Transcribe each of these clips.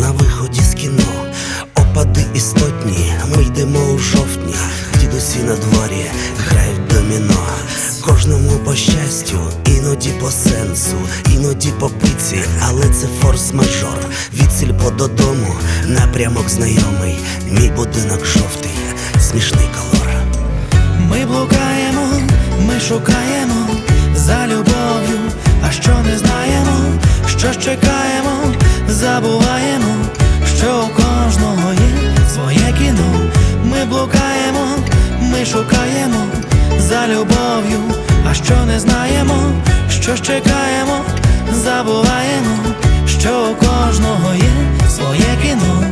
на виході з кіно. Опади істотні, ми йдемо у жовтні. Дідусі на дворі грають доміно. Кожному по щастю, іноді по сенсу, іноді по пиці, але це форс-мажор. Від сільпо додому, напрямок знайомий. Мій будинок жовтий, смішний колор. Ми блукаємо, ми шукаємо за любов'ю, а що не знаємо, що ж чекаємо, забуваємо, що у кожного є своє кіно. Ми блукаємо, ми шукаємо за любов'ю, а що не знаємо, що ж чекаємо, забуваємо, що у кожного є своє кіно.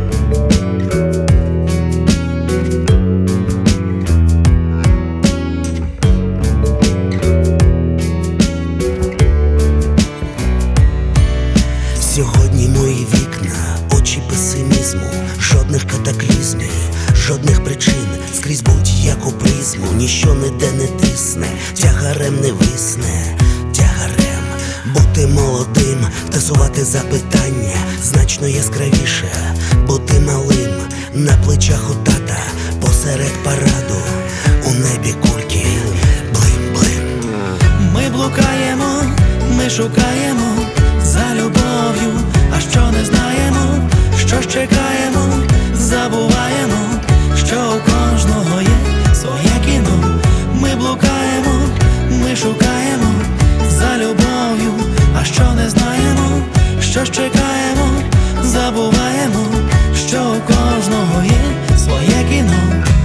Сьогодні мої вікна, очі песимізму, жодних катаклізмів, жодних причин, скрізь будь-яку призму, ніщо ніде не тисне, тягарем не висне, тягарем. Бути молодим, тасувати запитання, значно яскравіше, бути малим, на плечах у тата, посеред параду, у небі кульки, блим-блим. Ми блукаємо, ми шукаємо за любов'ю, а що не знаємо, що ж чекаємо, забуваємо, що у кожного є своє кіно. Ми блукаємо, ми шукаємо за любов'ю, а що не знаємо, що ж чекаємо, забуваємо, що у кожного є своє кіно.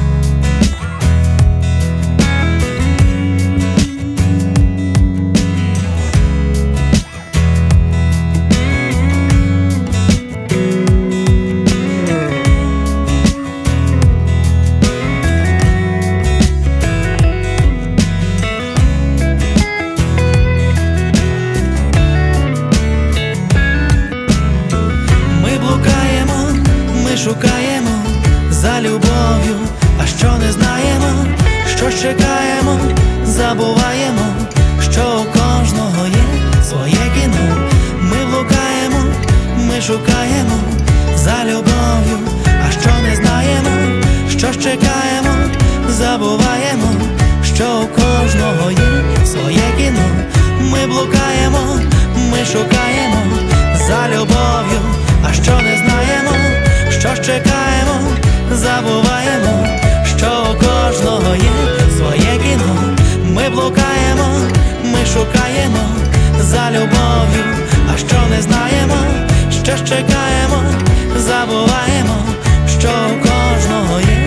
Ми шукаємо за любов'ю, а що не знаємо, що ж чекаємо, забуваємо, що у кожного є своє кіно. Ми блукаємо, ми шукаємо за любов'ю, а що не знаємо, що ж чекаємо, забуваємо, що у кожного є своє кіно. Ми блукаємо, ми шукаємо за любов'ю, а що не знаємо, що ж чекаємо, забуваємо, що у кожного є своє кіно. Ми блукаємо, ми шукаємо за любов'ю, а що не знаємо, що ж чекаємо, забуваємо, що у кожного є